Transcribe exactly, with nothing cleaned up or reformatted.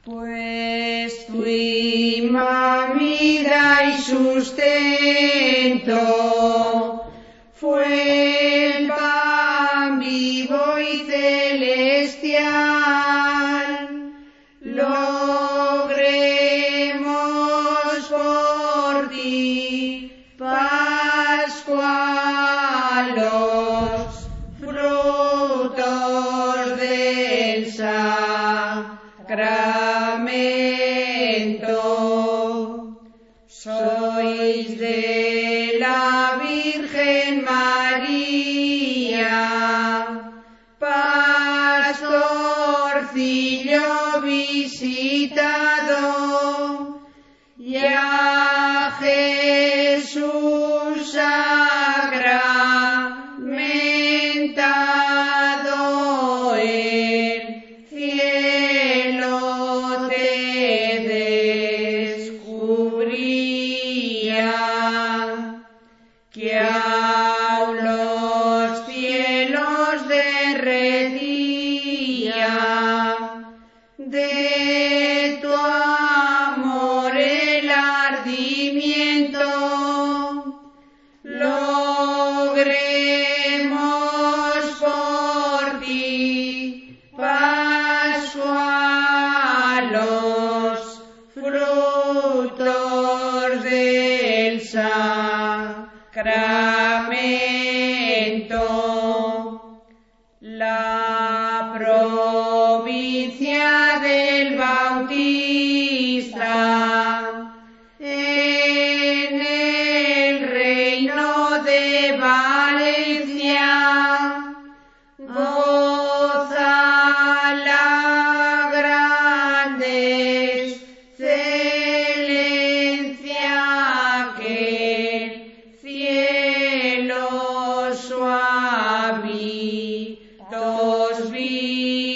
Pues tu vida y sustento fue el pan vivo y celestial. Logremos por ti, Pascua, los frutos del sacramento. Sois de la Virgen María, pastorcillo visitado, y a Jesús sacramentado el cielo te descubría, que aun los cielos derretía de tu amor el ardimiento. Logremos por ti, Pascua, los frutos del sacramento. La provincia del Bautista en el reino de Valencia goza la grande excelencia que el cielo su hábitos vi.